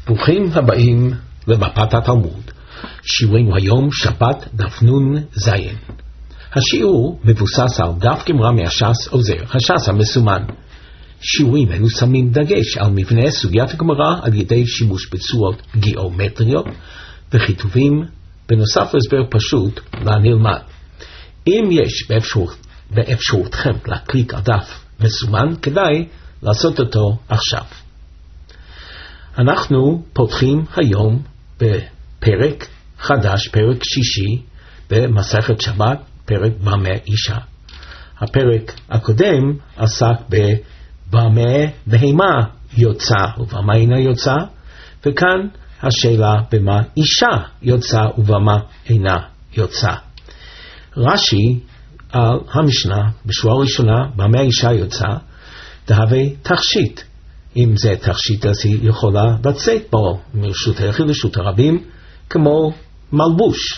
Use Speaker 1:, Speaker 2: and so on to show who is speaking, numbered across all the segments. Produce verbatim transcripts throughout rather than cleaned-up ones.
Speaker 1: ברוכים הבאים למפת התלמוד. שיעורנו היום שבת דף נון זין. השיעור מבוסס על דף גמרא מהש"ס עוזר, הש"ס המסומן. שיעורים אלו שמים דגש על מבנה סוגיית הגמרא על ידי שימוש בצורות גיאומטריות וכיתובים, בנוסף להסבר פשוט לנלמד. אם יש באפשרות, באפשרותכם להקליק על דף מסומן, כדאי לעשות אותו עכשיו. אנחנו פותחים היום בפרק חדש, פרק שישי במסכת שבת, פרק במה אישה. הפרק הקודם עסק בבמה בהמה יוצא ובמה אינה יוצא, וכאן השאלה במה אישה יוצא ובמה אינה יוצא. רש"י על המשנה בשורה הראשונה, במה אישה יוצא, דהווה תכשיט. אם זה תכשיט, אז היא יכולה לצאת בו מרשות היחיד לרשות הרבים, כמו מלבוש.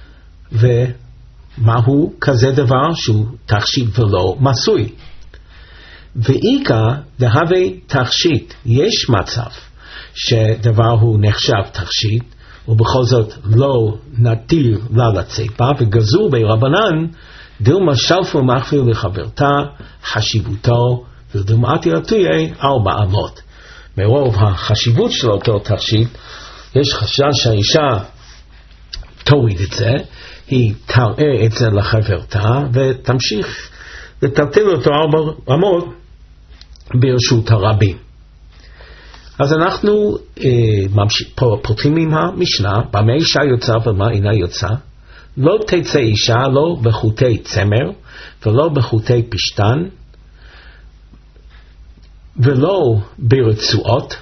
Speaker 1: ומהו כזה דבר שהוא תכשיט ולא מסוי? ואיקה דהווה תכשיט, יש מצב שדבר הוא נחשב תכשיט, ובכל זאת לא נתיר לה לצאת בה, וגזור ברבנן, דילמה שלפו מחפיר לחברתה, חשיבותו, ודומעתי רטויה ארבע אמות. מרוב החשיבות של אותו תכשיט, יש חשש שהאישה תוריד את זה, היא תראה את זה לחברתה, ותמשיך לטלטל אותו ארבע אמות ברשות הרבים. אז אנחנו אה, ממשיך, פה, פותחים עם המשנה, במה אישה יוצא ומה אינה יוצא. לא תצא אישה לא בחוטי צמר ולא בחוטי פשטן, ולא ברצועות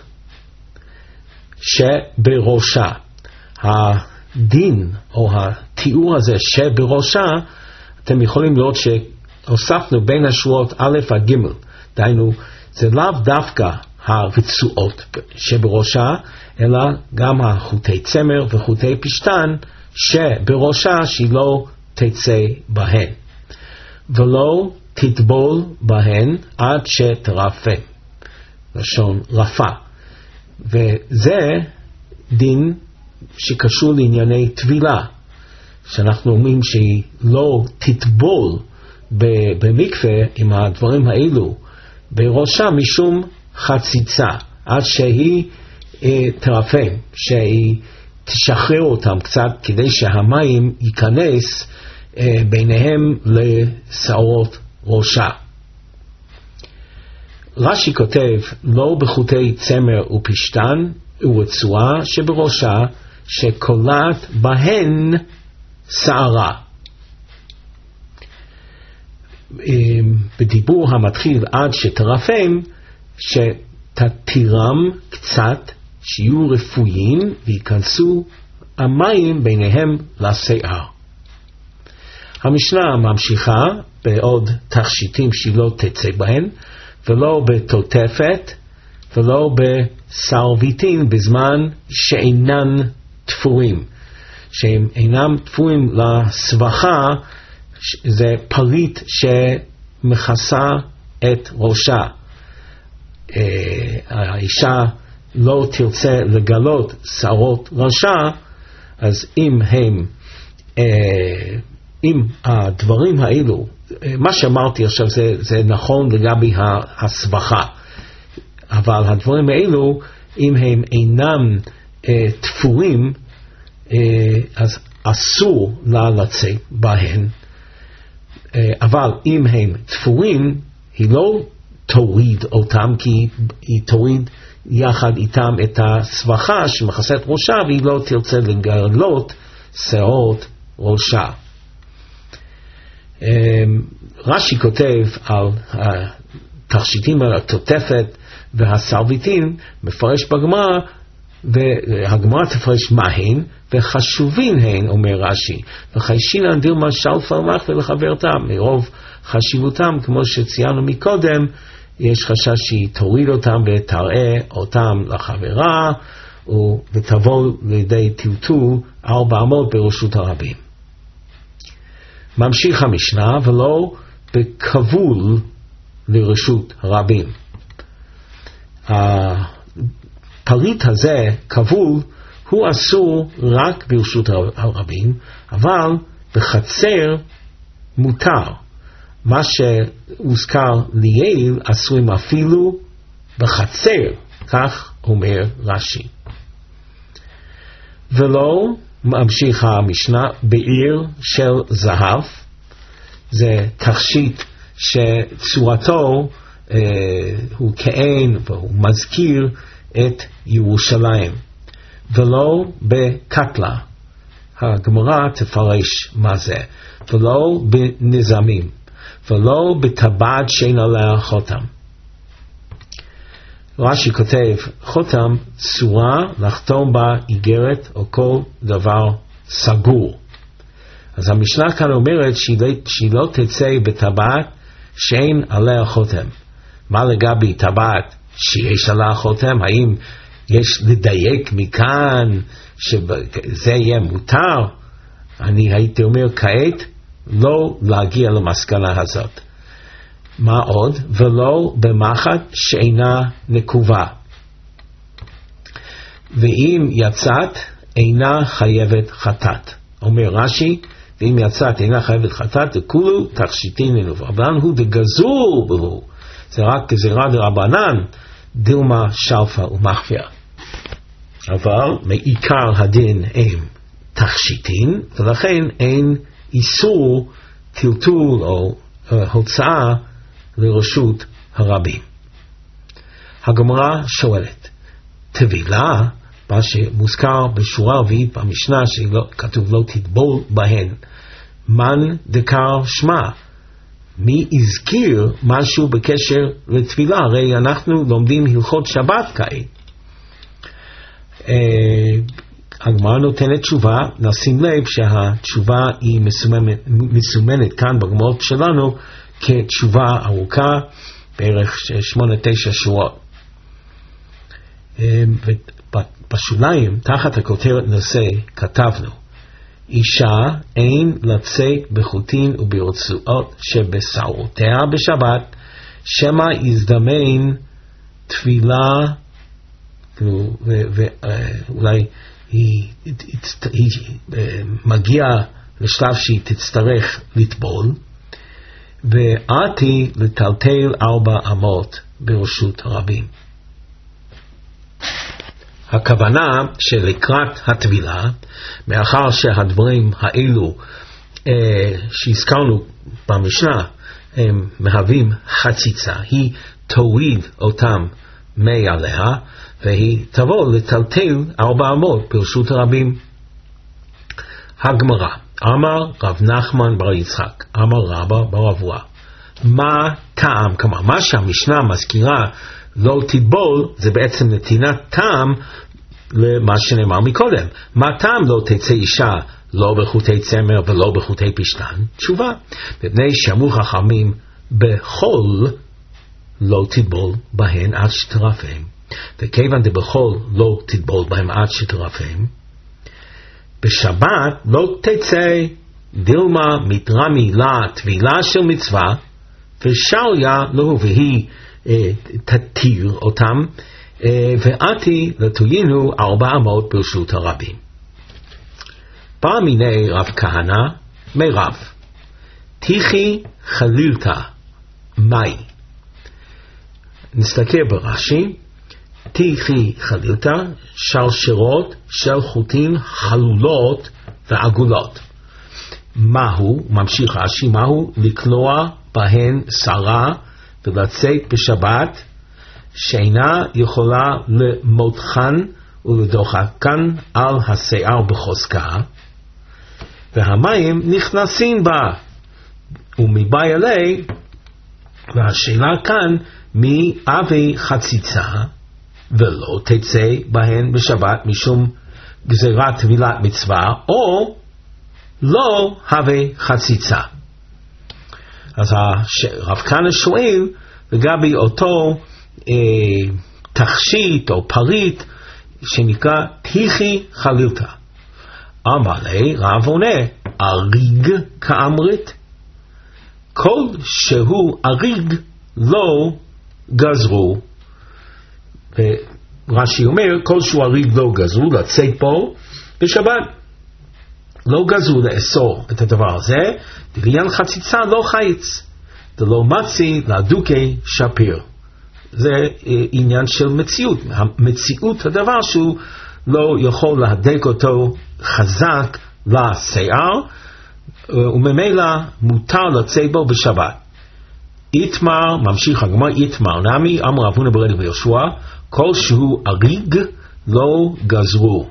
Speaker 1: שבראשה. הדין או התיאור הזה שבראשה, אתם יכולים לראות שהוספנו בין השורות א' עד ג', דהיינו זה לאו דווקא הרצועות שבראשה, אלא גם החוטי צמר וחוטי פשטן שבראשה, שהיא לא תצא בהן ולא תטבול בהן עד שתרפה, לשון רפה. וזה דין שקשור לענייני טבילה, שאנחנו אומרים שהיא לא תטבול במקווה עם הדברים האלו בראשה משום חציצה, עד שהיא אה, תרפה, שהיא תשחרר אותם קצת כדי שהמים ייכנס אה, ביניהם לשערות ראשה. רש"י כותב לא בחוטי צמר ופשטן ורצועה שבראשה שקולט בהן שערה. בדיבור המתחיל עד שתרפם, שתתירם קצת, שיהיו רפואיים ויכנסו המים ביניהם לשיער. המשנה ממשיכה בעוד תכשיטים שהיא לא תצא בהן, ולא בתוטפת ולא בסרביטין בזמן שאינן תפורים. שהם אינם תפורים לסבכה, זה פליט שמכסה את ראשה. האישה לא תרצה לגלות שערות ראשה, אז אם הם, אם הדברים האלו, מה שאמרתי עכשיו זה, זה נכון לגבי הסבכה, אבל הדברים האלו, אם הם אינם אה, תפורים, אה, אז אסור לה לצאת בהן. אה, אבל אם הם תפורים, היא לא תוריד אותם, כי היא תוריד יחד איתם את הסבכה שמכסה את ראשה, והיא לא תרצה לגלות שערות ראשה. רש"י כותב על התכשיטים, על התוטפת והסרביטין, מפרש בגמרא, והגמרא תפרש מהן, וחשובין הן, אומר רש"י, וחיישינן דילמה שלפה לך ולחברתה, מרוב חשיבותם, כמו שציינו מקודם, יש חשש שהיא תוריד אותם ותראה אותם לחברה, ותבוא לידי טלטול ארבע אמות ברשות הרבים. ממשיך המשנה, ולא בכבול לרשות הרבים. הפריט הזה, כבול, הוא אסור רק ברשות הרבים, אבל בחצר מותר. מה שהוזכר ליעיל אסורים אפילו בחצר, כך אומר רש"י. ולא, ממשיך המשנה, בעיר של זהב, זה תכשיט שצורתו אה, הוא כעין והוא מזכיר את ירושלים, ולא בקטלה, הגמרא תפרש מה זה, ולא בנזמים, ולא בטבעת שאין עליה חותם. רש"י כותב, חותם צורה לחתום בה איגרת או כל דבר סגור. אז המשנה כאן אומרת שהיא לא, שהיא לא תצא בטבעת שאין עליה חותם. מה לגבי טבעת שיש עליה חותם? האם יש לדייק מכאן שזה יהיה מותר? אני הייתי אומר כעת לא להגיע למסקנה הזאת. מה עוד? ולא במחט שאינה נקובה. ואם יצאת אינה חייבת חטאת. אומר רש"י, ואם יצאת אינה חייבת חטאת, וכולו תכשיטין לנובע. אבל הוא דגזור בו, זה רק גזירה דרבנן, דילמה שלפה ומחפיה. אבל מעיקר הדין הם תכשיטין, ולכן אין איסור טלטול או uh, הוצאה לרשות הרבים. הגמרא שואלת, טבילה, מה שמוזכר בשורה רביעית במשנה שכתוב לא תטבול בהן, מן דקר שמה, מי הזכיר משהו בקשר לטבילה? הרי אנחנו לומדים הלכות שבת כעת. הגמרא נותנת תשובה, נשים לב שהתשובה היא מסומנת, מסומנת כאן בגמרות שלנו כתשובה ארוכה, בערך שמונה תשע שורות. בשוליים, תחת הכותרת נושא, כתבנו, אישה אין לצאת בחוטין וברצועות שבשערותיה בשבת, שמא יזדמן תפילה, ואולי היא, היא מגיעה לשלב שהיא תצטרך לטבול, ועתי לטלטל ארבע אמות ברשות הרבים. הכוונה שלקראת הטבילה, מאחר שהדברים האלו אה, שהזכרנו במשנה, הם מהווים חציצה, היא תוריד אותם מעליה, והיא תבוא לטלטל ארבע אמות ברשות הרבים. הגמרא, אמר רב נחמן בר יצחק, אמר רבא בר אבוה, מה טעם? כלומר, מה שהמשנה מזכירה לא תטבול, זה בעצם נתינת טעם למה שנאמר מקודם. מה טעם לא תצא אישה לא בחוטי צמר ולא בחוטי פשתן? תשובה, מפני שאמרו חכמים בחול לא תטבול בהן עד שתרפם, וכיוון דבחול לא תטבול בהן עד שתרפם, בשבת לא תצא דילמה מתרמי לה טבילה של מצווה, ושריה לא, והיא אה, תתיר אותם, אה, ועתי לתוינו ארבע אמות ברשות הרבים. בא מיני רב כהנא מרב, תיכי חלילתא מאי. נסתכל ברש"י, תיכי חלילתא, שרשרות של חוטים חלולות ועגולות. מהו, ממשיך רש"י, מהו לקלוע בהן שרה ולצאת בשבת שאינה יכולה למותחן ולדוחקן על השיער בחוזקה, והמים נכנסים בה ומבא אלי. והשאלה כאן, מי אבי חציצה ולא תצא בהן בשבת משום גזירת טבילת מצווה, או לא הווה חציצה. אז הרב כהנא שואל לגבי אותו אה, תכשיט או פריט שנקרא תיכי חלילתא. אמר לי, רב עונה, אריג כאמרית, כל שהוא אריג לא גזרו. רש"י אומר, כל שהוא הריג לא גזרו לצאת בו בשבת. לא גזרו לאסור את הדבר הזה, לעניין חציצה לא חיץ, דלא מצי לדוקי שפיר. זה עניין של מציאות, המציאות הדבר שהוא לא יכול להדק אותו חזק לשיער, וממילא מותר לצאת בו בשבת. איתמר, ממשיך הגמרא, איתמר נמי, אמר רב הונא בר אליעזר ויהושע, כל שהוא אריג לא גזרו.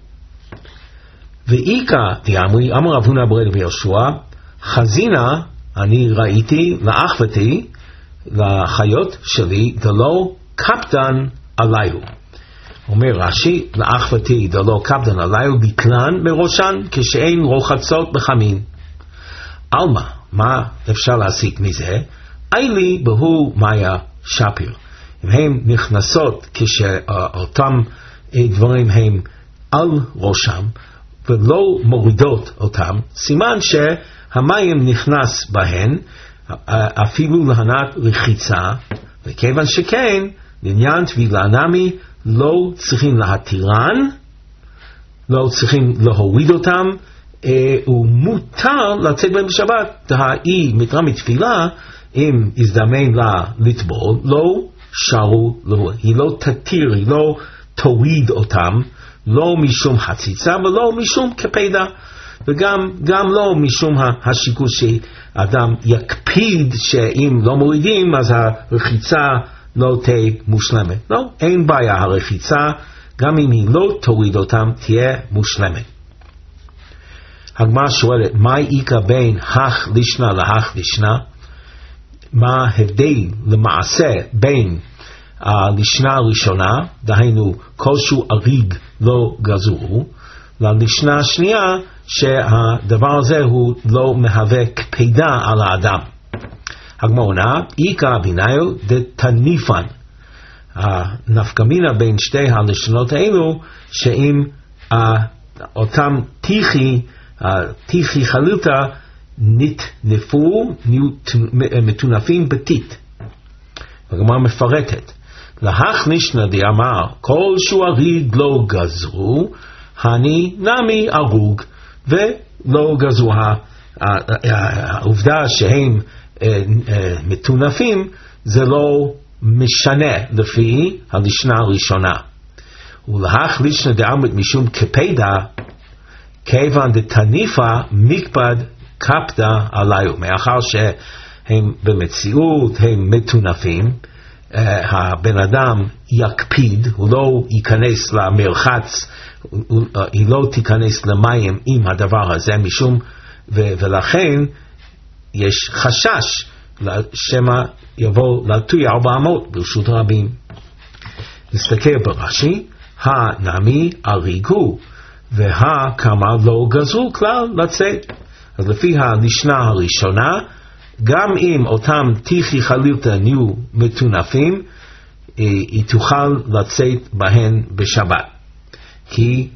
Speaker 1: ואיכא דאמרי, אמר רב הונא בר אליעזר ויהושע, חזינה, אני ראיתי לאחוותי, לחיות שלי, דלא קפדן עליו. אומר רש"י, לאחוותי דלא קפדן עליו, ביטלן מראשן כשאין רוחצות בחמין. אלמה, מה אפשר להסיק מזה? אילי בהו מאיה שפיר. אם הן נכנסות כשאותם דברים הם על ראשם ולא מורידות אותם, סימן שהמים נכנס בהן אפילו להנת רחיצה, וכיוון שכן, לעניין טבילה נמי לא צריכים להתירן, לא צריכים להוריד אותם, ומותר לצאת בהם בשבת. היא מתרה מתפילה, אם הזדמן לה לטבול, לא שרו לו, היא לא תתיר, היא לא תוריד אותם, לא משום חציצה ולא משום קפידה, וגם גם לא משום השיקול שאדם יקפיד שאם לא מורידים אז הרחיצה לא תהיה מושלמת. לא, אין בעיה, הרחיצה גם אם היא לא תוריד אותם תהיה מושלמת. הגמרא שואלת, מה איכא בין הך לישנא להך לישנא? מה ההבדל למעשה בין הלישנה הראשונה, דהיינו כלשהו אריג לא גזרו, ללישנה השנייה שהדבר הזה הוא לא מהווה קפידה על האדם. הגמרא עונה, איכא ביניו דתניפן. הנפקמינה בין שתי הלשונות האלו, שאם אותם תיכי, תיכי חלוטה, נתנפו, נהיו מתונפים בתית. הגמרא מפרטת, להך לישנא דאמר, כל שהוא אריג לא גזרו, הני נמי ארוג, ולא גזרו. העובדה שהם מתונפים, זה לא משנה לפי הלישנה הראשונה. ולהך לישנא דאמר משום קפידה, כיוון דתניפה מקפד קפדה עליו, מאחר שהם במציאות הם מתונפים, uh, הבן אדם יקפיד, הוא לא ייכנס למרחץ, הוא, uh, היא לא תיכנס למים עם הדבר הזה, משום, ו- ולכן יש חשש שמה יבוא לטוי ארבע מאות ברשות רבים. נסתכל ברש"י, הנמי אריגו, והכמה לא גזרו כלל לצאת. אז לפי הלישנה הראשונה, גם אם אותם תיכי חלילתא נהיו מתונפים, היא תוכל לצאת בהן בשבת. כי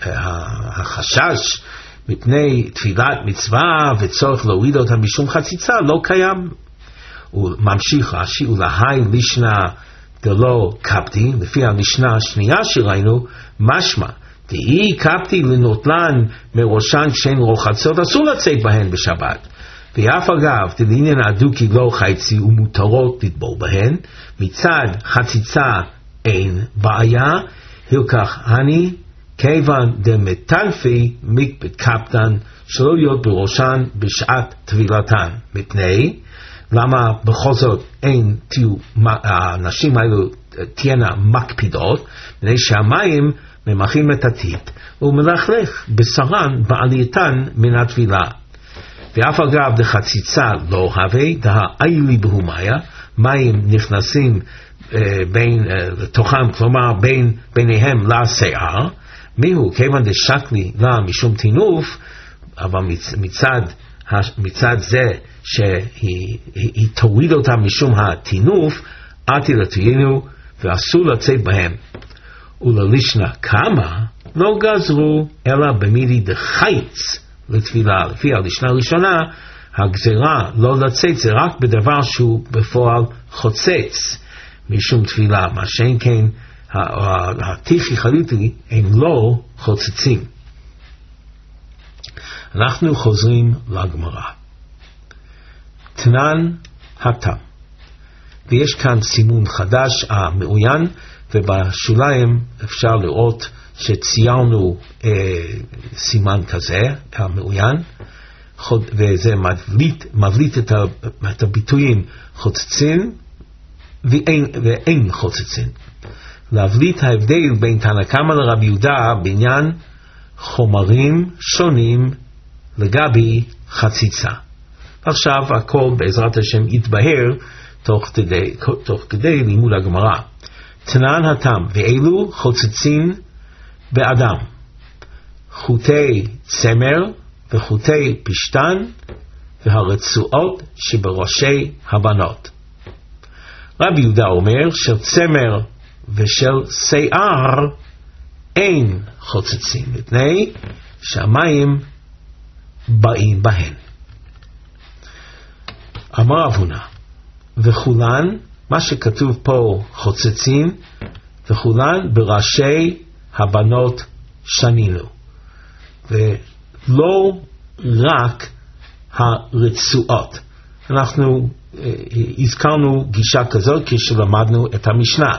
Speaker 1: החשש מפני תפילת מצווה וצורך להוריד אותה משום חציצה לא קיים. הוא ממשיך רש"י, ולהי לישנא דלא קפדי, לפי המשנה השנייה שראינו, משמע, דאי קפדי לנוטלן מראשן כשאין רוחצות, אסור לצאת בהן בשבת. ואף אגב, דלעניין הדוקי לא חייצי ומותרות לטבול בהן, מצד חציצה אין בעיה, הלקח אני, כיוון דמטנפי מקפד קפדן, שלא להיות בראשן בשעת טבילתן. מפני, למה בכל זאת אין תהיו, הנשים האלו תהיינה מקפידות, מפני שהמים ממחים את הטיט, ומלכלך בשרן בעלייתן מן הטבילה. ואף אגב דחציצה לא הווה, דהאילי בהומיה, מים נכנסים אה, בין, אה, לתוכם, כלומר בין, ביניהם לשיער, מיהו כיוון דשקלי לה משום תינוף, אבל מצד, מצד זה שהיא היא, היא תוריד אותם משום התינוף, עתי לתהיינו ואסור לצאת בהם. וללישנא כמה לא גזרו, אלא במידי דחייץ לתפילה. לפי הלישנא הראשונה, הגזרה לא לצאת זה רק בדבר שהוא בפועל חוצץ משום תפילה, מה שאין כן הטיחי חליטי הם לא חוצצים. אנחנו חוזרים לגמרא. תנן התם. ויש כאן סימון חדש המעוין, ובשוליים אפשר לראות שציירנו אה, סימן כזה, המעוין, וזה מבליט, מבליט את, ה, את הביטויים חוצצין ואין, ואין חוצצין. להבליט ההבדל בין תנא קמא לרבי יהודה בעניין חומרים שונים לגבי חציצה. עכשיו הכל בעזרת השם יתבהר תוך כדי, תוך כדי לימוד הגמרא. תנן התם, ואלו חוצצין באדם, חוטי צמר וחוטי פשתן והרצועות שבראשי הבנות. רבי יהודה אומר של צמר ושל שיער אין חוצצין, מפני שהמים באים בהן. אמר רב הונא, וכולן, מה שכתוב פה חוצצין, וכולן בראשי הבנות שנינו, ולא רק הרצועות. אנחנו אה, הזכרנו גישה כזאת כשלמדנו את המשנה,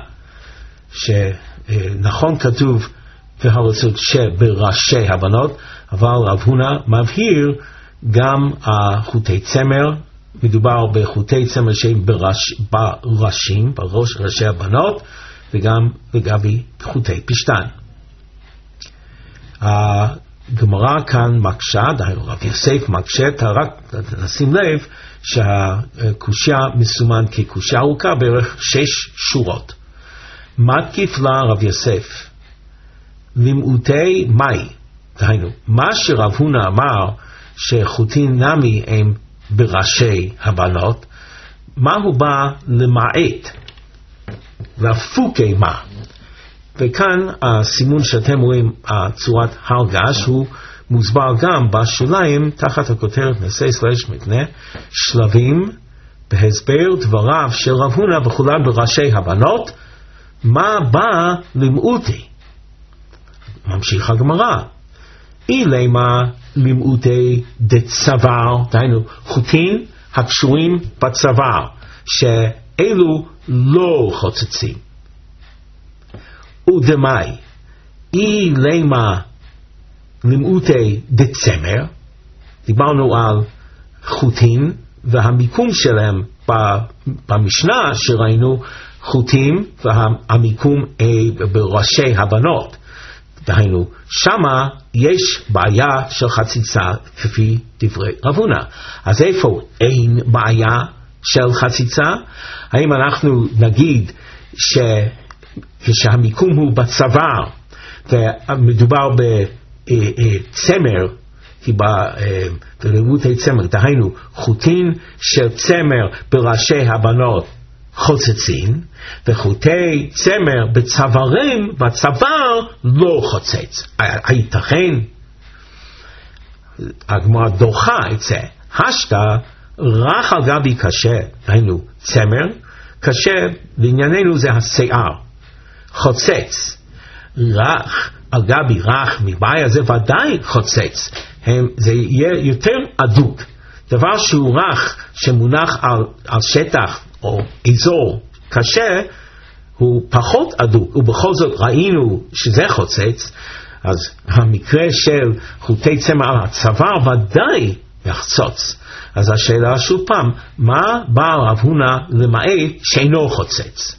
Speaker 1: שנכון כתוב והרצועות שבראשי הבנות, אבל רב הונא מבהיר גם החוטי צמר, מדובר בחוטי צמר שהם בראש, בראשים, בראש ראשי הבנות, וגם לגבי חוטי פשתן. הגמרא כאן מקשה, דהיינו רב יוסף מקשה, רק נשים לב שהקושיה מסומן כקושיה ארוכה בערך שש שורות. מתקיף לה רב יוסף למעוטי מאי, דהיינו מה שרב הונא אמר שחוטין נמי הם בראשי הבנות, מה הוא בא למעט, לפוקי מה. וכאן הסימון שאתם רואים, צורת הרגש, הוא מוסבר גם בשוליים תחת הכותרת נשא סלש מפנה, שלבים בהסבר דבריו של רב הונא וכולם בראשי הבנות, מה בא למעוטי. ממשיך הגמרא, אילמה למעוטי דצוואר, דהיינו חוטין הקשורים בצוואר, שאלו לא חוצצים. ודמאי, אילמה למעוטי דצמר, דיברנו על חוטין והמיקום שלהם במשנה שראינו, חוטים והמיקום בראשי הבנות, דהיינו שמה יש בעיה של חציצה כפי דברי רב הונא. אז איפה אין בעיה של חציצה? האם אנחנו נגיד שכשהמיקום הוא בצוואר ומדובר בצמר, בלימודי צמר, דהיינו חוטין של צמר בראשי הבנות חוצצין, וחוטי צמר בצווארים, בצוואר לא חוצץ. הייתכן? הגמרא דוחה את זה. השתא רך על גבי קשה, היינו צמר, קשה בענייננו זה השיער, חוצץ. רך על גבי רך מבעיה זה ודאי חוצץ, הם, זה יהיה יותר אדוק. דבר שהוא רך שמונח על, על שטח או אזור קשה, הוא פחות אדוק, ובכל זאת ראינו שזה חוצץ. אז המקרה של חוטי צמר על הצוואר ודאי יחצוץ. אז השאלה שוב פעם, מה בא רב הונא למעט שאינו חוצץ?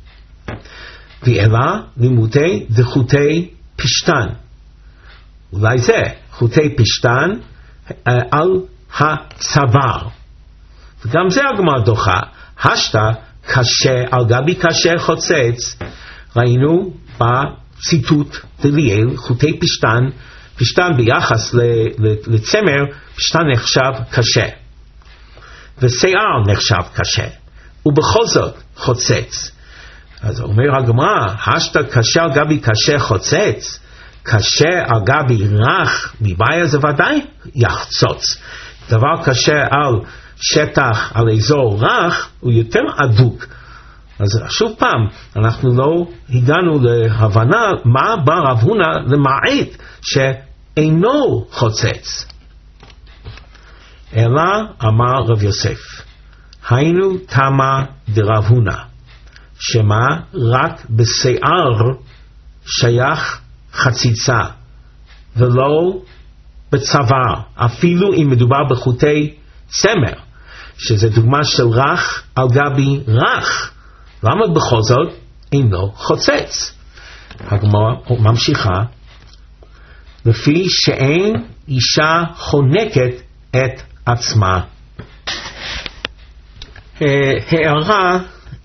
Speaker 1: ואלה לימודי דחוטי פשתן, אולי זה חוטי פשתן על הצוואר, וגם זה הגמרא דוחה. השתא קשה על גבי קשה חוצץ, ראינו בציטוט דליאל חוטי פשתן, פשתן ביחס לצמר, פשתן נחשב קשה ושיער נחשב קשה, ובכל זאת חוצץ. אז אומר הגמרא, השתא קשה על גבי קשה חוצץ, קשה על גבי רך מבעיה זה ודאי יחצוץ. דבר קשה על שטח, על אזור רך, הוא יותר אדוק, אז שוב פעם, אנחנו לא הגענו להבנה מה בא רב הונא למעט שאינו חוצץ. אלא אמר רב יוסף, היינו תמה דרב הונא, שמה רק בשיער שייך חציצה, ולא בצוואר, אפילו אם מדובר בחוטי צמר, שזה דוגמה של רך על גבי רך. למה בכל זאת אינו חוצץ? הגמרא ממשיכה, לפי שאין אישה חונקת את עצמה. הערה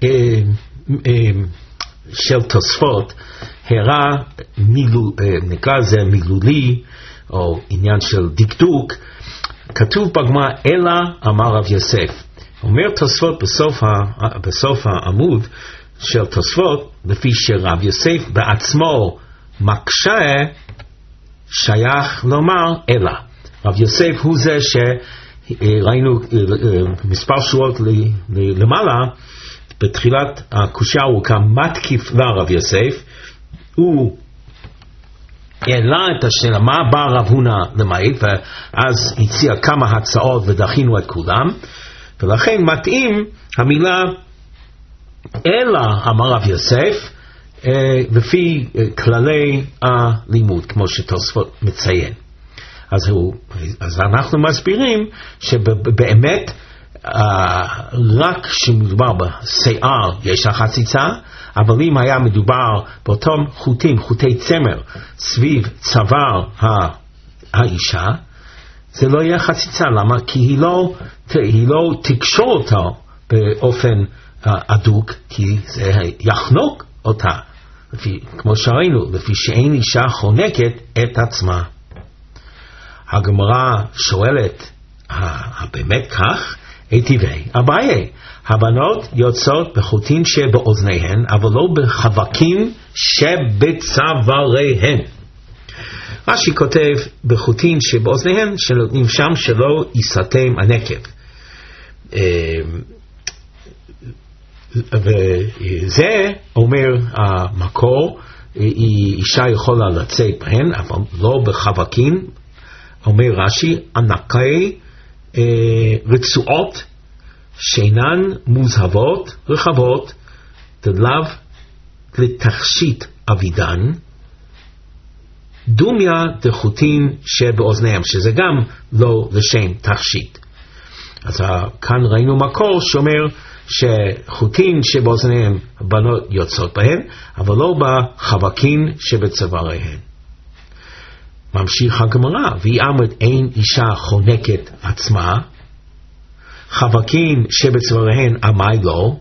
Speaker 1: של תוספות, הערה נקרא זה מילולי או עניין של דקדוק, כתוב בגמרא אלא אמר רב יוסף. אומר תוספות בסוף, ה, בסוף העמוד של תוספות, לפי שרב יוסף בעצמו מקשה, שייך לומר אלא. רב יוסף הוא זה שראינו מספר שורות למעלה, בתחילת הקושייה הוא כמתקיף לרב יוסף, הוא העלה את השאלה מה בא רב הונא למעט, ואז הציע כמה הצעות ודחינו את כולם, ולכן מתאים המילה אלא אמר רב יוסף לפי כללי הלימוד, כמו שתוספות מציין. אז, הוא, אז אנחנו מסבירים שבאמת רק שמדובר בשיער יש החציצה, אבל אם היה מדובר באותם חוטים, חוטי צמר, סביב צוואר האישה, זה לא יהיה חציצה. למה? כי היא לא, היא לא תקשור אותו באופן אדוק, כי זה יחנוק אותה, לפי, כמו שראינו, לפי שאין אישה חונקת את עצמה. הגמרא שואלת, באמת כך? היטיבי אביי, הבנות יוצאות בחוטים שבאוזניהן, אבל לא בחבקים שבצוואריהן. רש"י כותב בחוטים שבאוזניהן, שנותנים שם שלא יסתם הנקב. וזה אומר המקור, אישה יכולה לצאת בהן, אבל לא בחבקים. אומר רש"י, ענקי רצועות שאינן מוזהבות רחבות, דלאו לתכשיט אבידן, דומיה דחוטין שבאוזניהם, שזה גם לא לשם תכשיט. אז כאן ראינו מקור שאומר שחוטין שבאוזניהם הבנות יוצאות בהן, אבל לא בחבקים שבצוואריהן. ממשיך הגמרא, והיא אמרת אין אישה חונקת עצמה, חבקים שבצוואריהן אמי לא.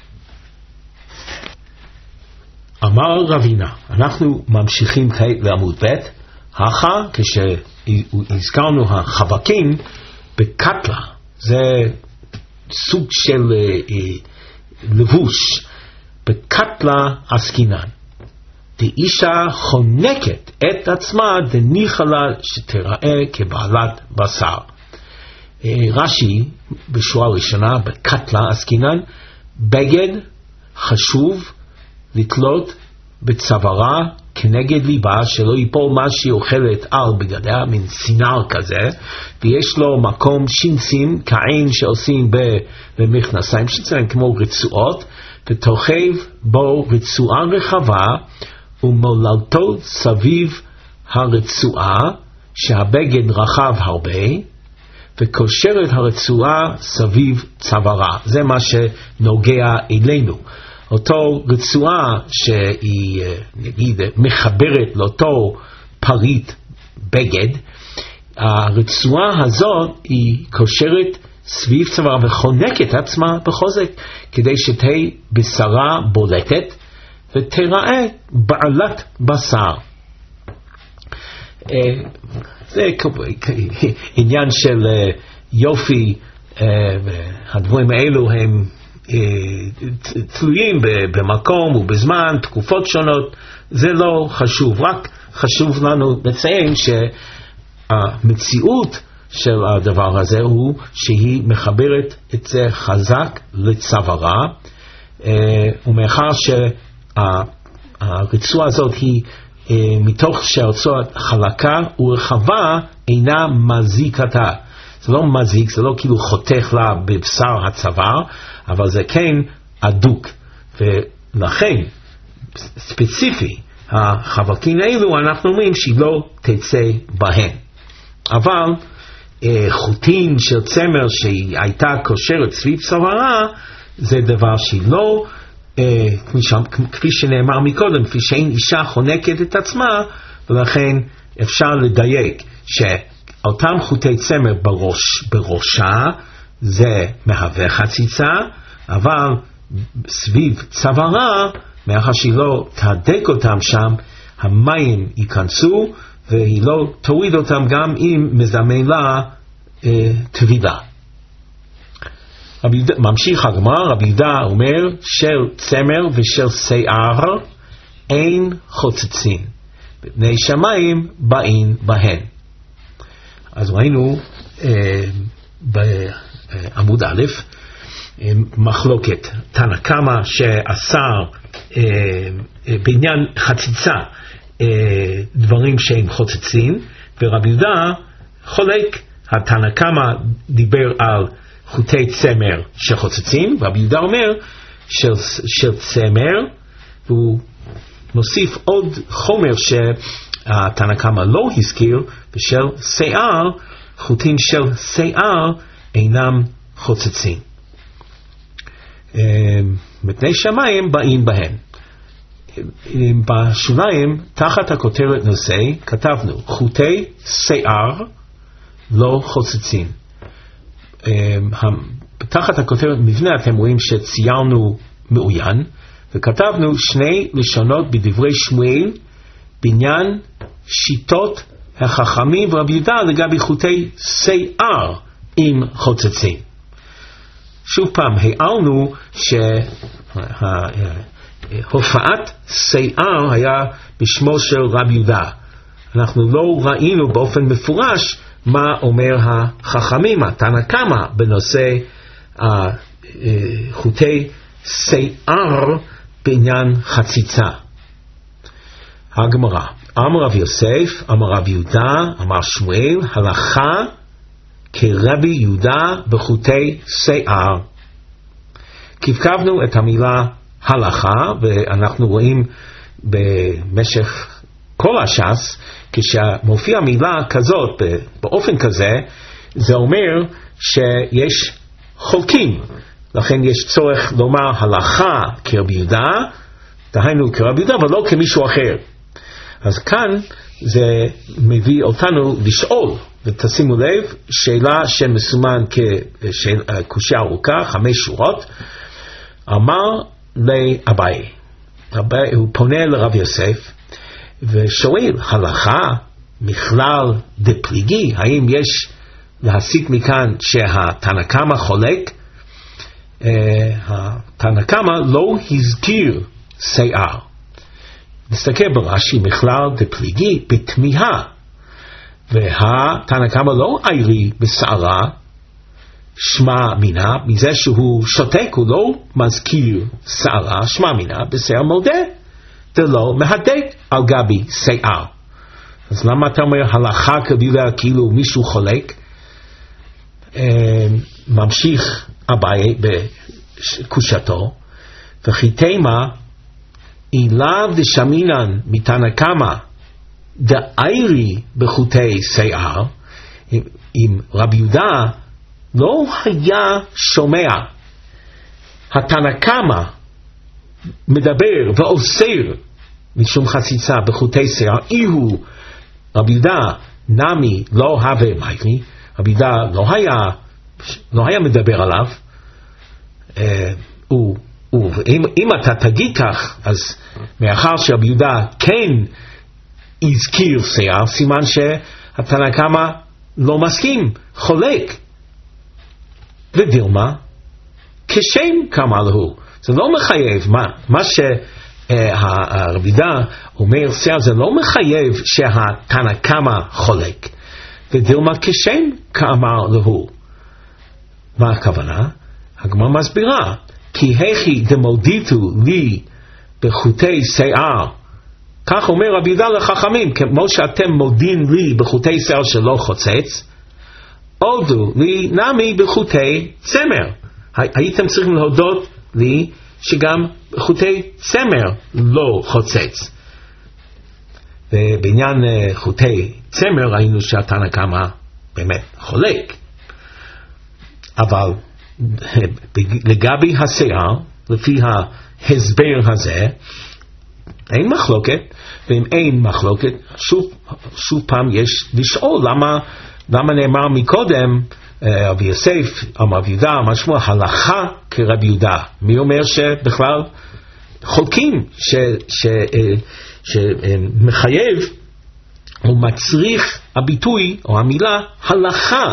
Speaker 1: אמר רבינה, אנחנו ממשיכים כעת לעמוד ב', האחר כשהזכרנו החבקים בקטלה, זה סוג של לבוש, בקטלה עסקינן. דאישה חונקת את עצמה דניחא לה שתראה כבעלת בשר. רש"י בשורה ראשונה בקטלה עסקינן, בגד חשוב לתלות בצווארה כנגד ליבה, שלא ייפול מה שהיא אוכלת על בגדיה, מין סינר כזה, ויש לו מקום שינסים כעין שעושים במכנסיים, שינסים כמו רצועות, ותוכב בו רצועה רחבה ומוללתו סביב הרצועה, שהבגד רחב הרבה, וקושרת הרצועה סביב צווארה. זה מה שנוגע אלינו. אותו רצועה שהיא נגיד מחברת לאותו פריט בגד, הרצועה הזאת היא קושרת סביב צווארה וחונקת עצמה בחוזק, כדי שתהיה בשרה בולטת ותראה בעלת בשר. זה עניין של יופי, הדברים האלו הם תלויים במקום ובזמן, תקופות שונות, זה לא חשוב, רק חשוב לנו לציין שהמציאות של הדבר הזה הוא שהיא מחברת את זה חזק לצווארה, ומאחר שהרצועה הזאת היא מתוך שהרצועה חלקה ורחבה אינה מזיקתה. זה לא מזיק, זה לא כאילו חותך לה בבשר הצוואר, אבל זה כן אדוק, ולכן ספציפי החבקין האלו אנחנו אומרים שהיא לא תצא בהן. אבל אה, חוטין של צמר שהיא הייתה קושרת סביב צווארה, זה דבר שהיא לא, אה, כפי, ש... כפי שנאמר מקודם, כפי שאין אישה חונקת את עצמה, ולכן אפשר לדייק שאותם חוטי צמר בראש, בראשה זה מהווה חציצה, אבל סביב צווארה, מאחר שהיא לא תהדק אותם שם, המים ייכנסו, והיא לא תוריד אותם גם אם מזמן לה אה, טבילה. ממשיך הגמרא, רבי יהודה אומר, של צמר ושל שיער אין חוצצין, בני שמיים באין בהן. אז ראינו אה, בעמוד א', אה, מחלוקת תנא קמא שאסר אה, אה, בעניין חציצה אה, דברים שהם חוצצים, ורבי יהודה חולק. התנא קמא דיבר על חוטי צמר שחוצצים, ורבי יהודה אומר של, של צמר, והוא מוסיף עוד חומר שהתנא קמא לא הזכיר, ושל שיער, חוטים של שיער אינם חוצצים. מפני שמיים באים בהם. בשוליים, תחת הכותרת נושא, כתבנו, חוטי שיער לא חוצצים. תחת הכותרת מבנה אתם רואים שציירנו מעוין, וכתבנו שני לשונות בדברי שמואל, בעניין שיטות החכמים ורבי יהודה לגבי חוטי שיער עם חוצצים. שוב פעם, הערנו שהופעת שיער היה בשמו של רבי יהודה. אנחנו לא ראינו באופן מפורש מה אומר החכמים, התנא קמא, בנושא חוטי שיער בעניין חציצה. הגמרא, אמר רב יוסף, אמר רב יהודה, אמר שמואל, הלכה כרבי יהודה בחוטי שיער. כבקבנו את המילה הלכה, ואנחנו רואים במשך כל הש"ס, כשמופיע מילה כזאת באופן כזה, זה אומר שיש חולקים, לכן יש צורך לומר הלכה כרבי יהודה, דהיינו כרבי יהודה, אבל לא כמישהו אחר. אז כאן זה מביא אותנו לשאול, ותשימו לב, שאלה שמסומן כקושיה ארוכה, חמש שורות. אמר לאביי, הוא פונה לרב יוסף ושואל, הלכה מכלל דפליגי, האם יש להסיק מכאן שהתנא קמא חולק? התנא קמא לא הזכיר שיער. נסתכל ברש"י, מכלל דפליגי בתמיהה, והתנא קמא לא עיירי בשערה, שמע מינה, מזה שהוא שותק הוא לא מזכיר שערה, שמע מינה בשיער מודה, דלא מהדק על גבי שיער. אז למה אתה אומר הלכה כבילה כאילו מישהו חולק? ממשיך אביי בקושתו, וכי תימה אילאו דשמינן מתנא קמא דאיירי בחוטי שיער, אם רבי יהודה לא היה שומע התנא קמא מדבר ואוסר משום חציצה בחוטי שיער, איהו רבי יהודה נמי לא הווה מיירי, רבי יהודה לא היה לא היה מדבר עליו. אה, הוא, הוא, אם, אם אתה תגיד כך, אז מאחר שרבי יהודה כן הזכיר שיער, סימן שהתנא קמא לא מסכים, חולק. ודילמה כשם קמא להו, זה לא מחייב, מה, מה שהרבי יהודה אומר שיער, זה לא מחייב שהתנא קמא חולק. ודילמה כשם קמא להו. מה הכוונה? הגמרא מסבירה, כי הכי דמודיתו לי בחוטי שיער, כך אומר רבי יהודה לחכמים, כמו שאתם מודים לי בחוטי שיער שלא חוצץ, הודו לי נמי בחוטי צמר. הייתם צריכים להודות לי שגם בחוטי צמר לא חוצץ. ובעניין חוטי צמר ראינו שהתנא קמא באמת חולק. אבל לגבי השיער, לפי ההסבר הזה, אין מחלוקת, ואם אין מחלוקת, שוב, שוב פעם יש לשאול למה, למה נאמר מקודם, רבי יוסף, אמר רבי יהודה, אמר שמואל, הלכה כרבי יהודה. מי אומר שבכלל חולקים ש, ש, שמחייב או מצריך הביטוי או המילה הלכה?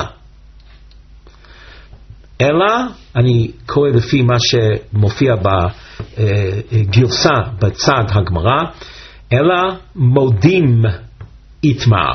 Speaker 1: אלא, אני קורא לפי מה שמופיע בגרסה בצד הגמרא, אלא מודים יתמר.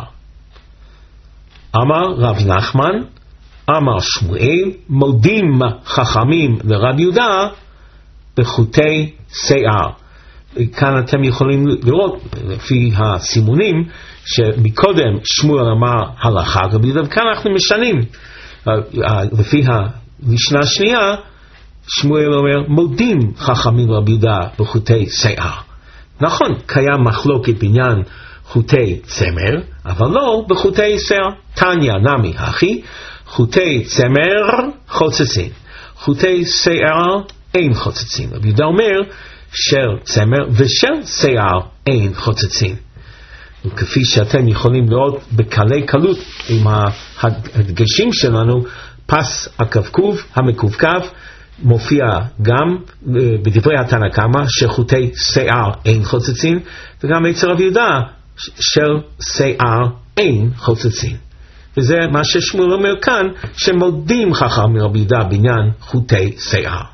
Speaker 1: אמר רב נחמן, אמר שמואל, מודים חכמים לרב יהודה בחוטי שיער. כאן אתם יכולים לראות לפי הסימונים שמקודם שמואל אמר הלכה רבי יהודה, וכאן אנחנו משנים. לפי המשנה השנייה שמואל אומר מודים חכמים לרבי יהודה בחוטי שיער. נכון, קיים מחלוקת בעניין חוטי צמר, אבל לא בחוטי שיער. תניא נמי הכי, חוטי צמר חוצצין, חוטי שיער אין חוצצין. רבי יהודה אומר של צמר ושל שיער אין חוצצין. וכפי שאתם יכולים לראות בקלי קלות עם הדגשים שלנו, פס הקבקוב המקווקב מופיע גם בדברי התנא קמא שחוטי שיער אין חוצצין, וגם אצל רבי יהודה של שיער אין חוצצין. וזה מה ששמואל אומר כאן, שמודים חכמים רבי יהודה בעניין חוטי שיער.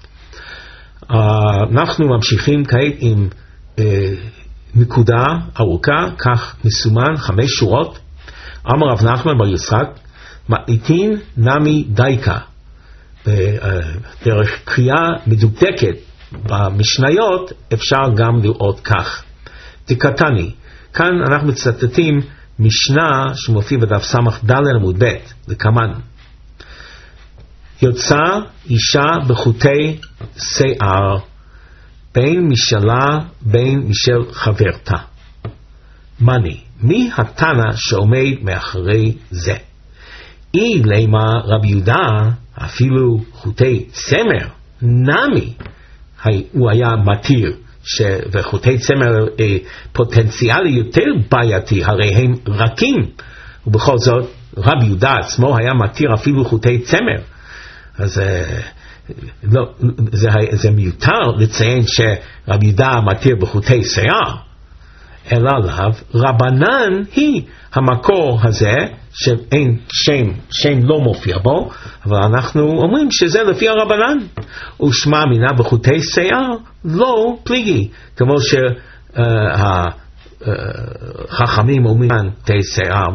Speaker 1: אנחנו ממשיכים כעת עם נקודה ארוכה, כך מסומן חמש שורות. אמר רב נחמן בר יצחק, מאיתין נמי דייקה. בדרך קריאה מדוקדקת במשניות אפשר גם לראות כך. תקתני, כאן אנחנו מצטטים משנה שמופיע בדף סמך ד' עמוד ב', לכמן. יוצא אישה בחוטי שיער, בין משלה בין משל חברתה. מני, מי התנא שעומד מאחורי זה? אי למה רבי יהודה אפילו חוטי צמר נמי הוא היה מתיר, ש... וחוטי צמר אה, פוטנציאלי יותר בעייתי, הרי הם רכים, ובכל זאת רבי יהודה עצמו היה מתיר אפילו חוטי צמר. אז אה, לא, זה, זה מיותר לציין שרבי יהודה מתיר בחוטי שיער, אלא לאו רבנן היא המקור הזה שאין שם, שם לא מופיע בו, אבל אנחנו אומרים שזה לפי הרבנן. ושמע מינה בחוטי שיער לא פליגי, כמו שהחכמים אומרים בחוטי שיער,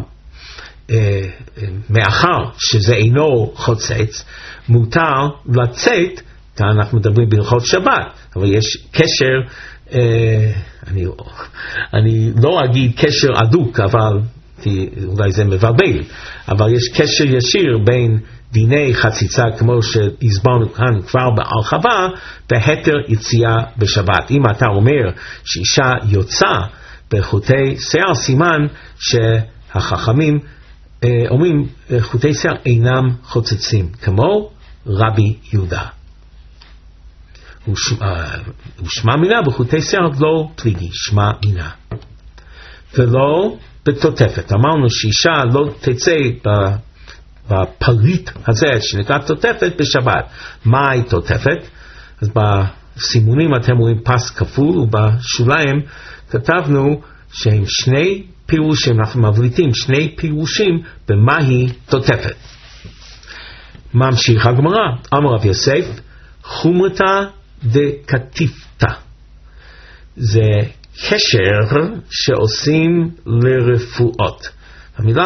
Speaker 1: מאחר שזה אינו חוצץ, מותר לצאת, כאן אנחנו מדברים בהלכות שבת, אבל יש קשר, אני, אני לא אגיד קשר אדוק, אבל כי אולי זה מבלבל, אבל יש קשר ישיר בין דיני חציצה, כמו שהסברנו כאן כבר בהרחבה, בהתר יציאה בשבת. אם אתה אומר שאישה יוצא בחוטי שיער, סימן שהחכמים אומרים חוטי שיער אינם חוצצים, כמו רבי יהודה. ושמע מינה בחוטי שיער לא פליגי, שמע מינה. ולא בתותפת. אמרנו שאישה לא תצא בפריט הזה שנקרא תותפת בשבת. מה היא תותפת? אז בסימונים אתם רואים פס כפול, ובשוליים כתבנו שהם שני פירושים, אנחנו מבליטים שני פירושים במהי תותפת. ממשיך הגמרא, אמר רב יוסף, חומרתא דקטיפתא. זה קשר שעושים לרפואות. המילה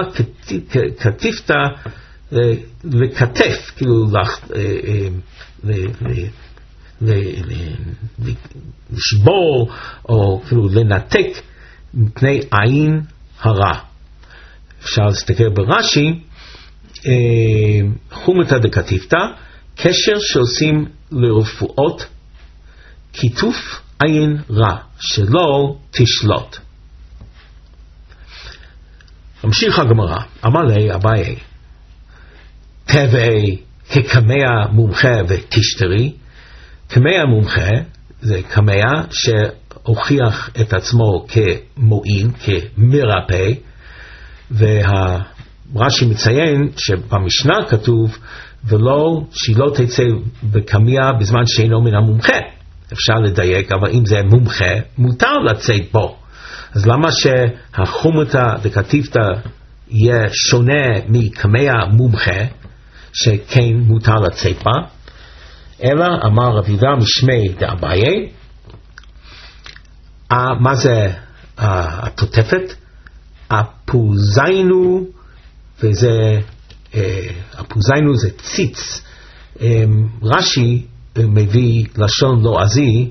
Speaker 1: כתיפתא, לכתף, כאילו לשבור או אפילו לנתק מפני עין הרע. אפשר להסתכל ברש"י, חומתא דקתיבתא, קשר שעושים לרפואות כיתוף עין רע, שלא תשלוט. המשיך הגמרא, אמר לי אביי, תבעי כקמע מומחה ותשתרי. קמע מומחה זה קמע שהוכיח את עצמו כמועיל, כמרפא, והרש"י מציין שבמשנה כתוב ולא שהיא לא תצא בקמע בזמן שאינו מן המומחה. אפשר לדייק, אבל אם זה מומחה מותר לצאת בו. אז למה שהחומתא דקתיבתא יהיה שונה מקמע מומחה שכן מותר לצאת בה? אלא אמר רב יהודה משמי דאביי, מה זה התותפת? אפוזיינו, וזה אפוזיינו זה ציץ. רש"י מביא לשון לועזי,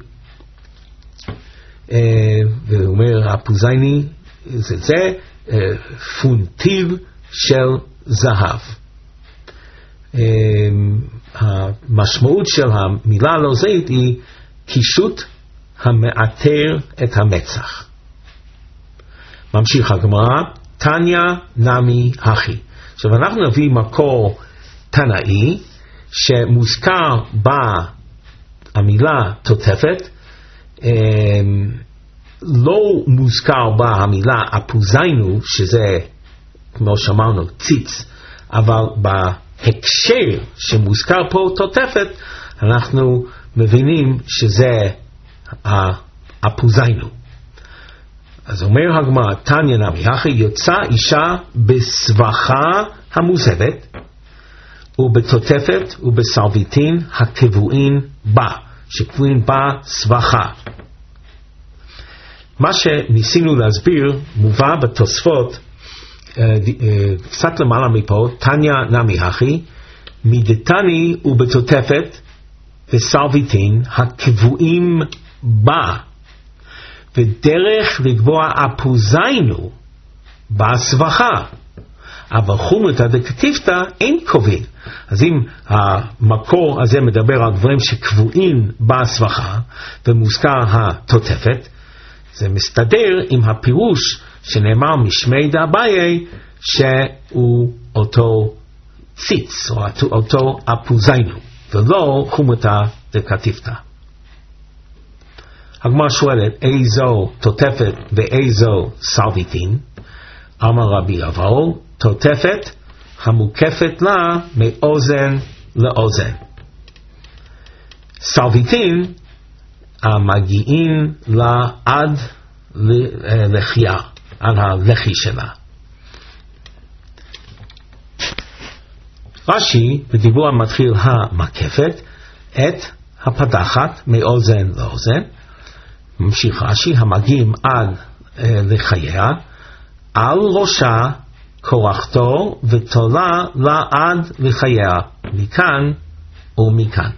Speaker 1: והוא אומר אפוזייני זה זה פונטיל של זהב. המשמעות של המילה הלועזית היא קישוט המעטר את המצח. ממשיך הגמרא, תניא נמי הכי. עכשיו אנחנו נביא מקור תנאי שמוזכר בה המילה תותפת, לא מוזכר בה המילה אפוזיינו, שזה כמו שאמרנו ציץ, אבל בהקשר שמוזכר פה תותפת אנחנו מבינים שזה אפוזיינו. אז אומר הגמרא, תניא נמי הכי, יוצא אישה בסבכה המוזבת ובתותפת ובסרביטין הקבועים בה, שקבועים בה סבכה. מה שניסינו להסביר מובא בתוספות קצת למעלה מפה, תניא נמי הכי, מדתני ובתותפת וסרביטין הקבועים בה, ודרך לקבוע אפוזיינו בסבכה, אבל חומתא דקתיבתא אין קובעים. אז אם המקור הזה מדבר על דברים שקבועים בסבכה ומוזכר התותפת, זה מסתדר עם הפירוש שנאמר משמי דאביי שהוא אותו ציץ או אותו אפוזיינו ולא חומתא דקתיבתא. הגמרא שואלת, איזו תותפת ואיזו סרביטין? אמר רבי אבהו, תותפת המוקפת לה מאוזן לאוזן, סרביטין המגיעים לה עד לחייה, על הלחי שלה. רש"י בדיבור המתחיל המקפת את הפתחת מאוזן לאוזן, ממשיך רש"י, המגיעים עד לחייה, על ראשה קורחתו ותולה לה עד לחייה, מכאן ומכאן.